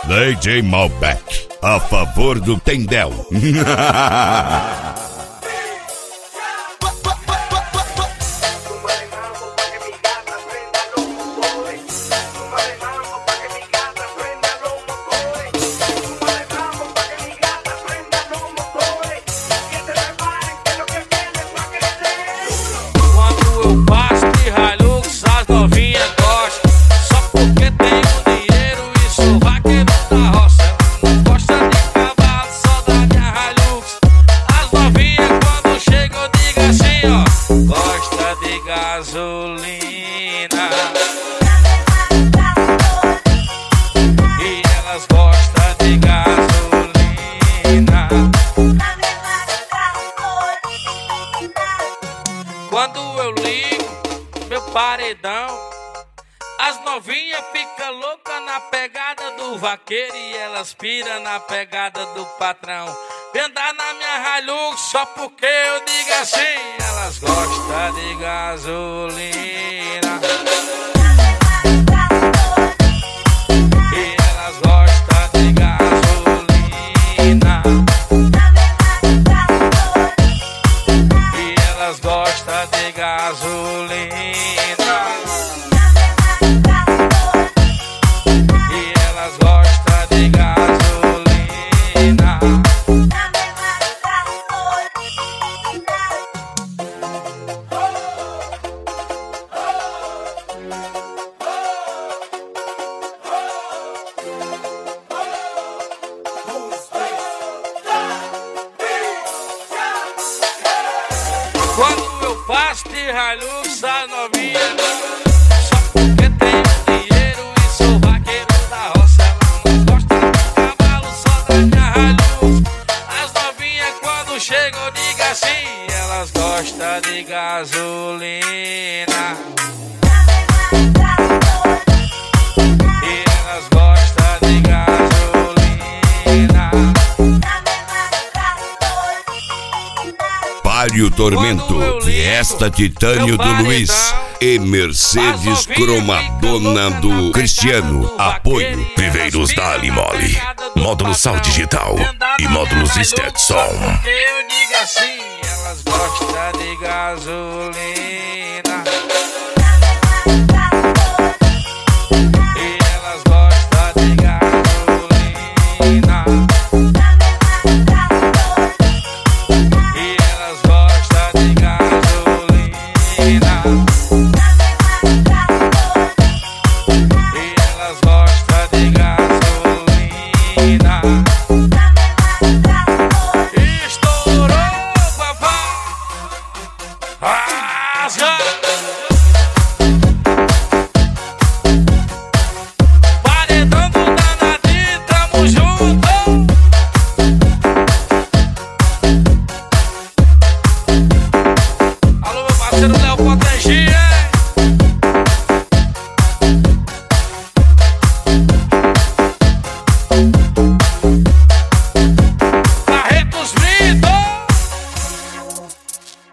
DJ Malbec, a favor do Tendel. Quando eu ligo meu paredão, as novinhas ficam loucas na pegada do vaqueiro e elas piram na pegada do patrão. Vem andar na minha Hilux só porque eu digo assim, elas gostam de gasolina. E elas gostam de gasolina. E elas gostam de gasolina. E elas gostam de gasolina. Quando eu passo de Hilux, a novinha só porque tenho dinheiro e sou vaqueiro da roça. Ela não gosta de cavalo, só da minha Hilux. As novinhas quando chegam, diga assim, elas gostam de gasolina. E elas gostam de gasolina. Palio Tormento, Fiesta Titânio do Luiz e Mercedes Cromadona do Cristiano. Apoio Viveiros da Alimole, módulo Sal Digital e módulos Stetson. Eu digo assim, elas gostam de gasolina. E elas gostam de gasolina. E elas gostam de gasolina.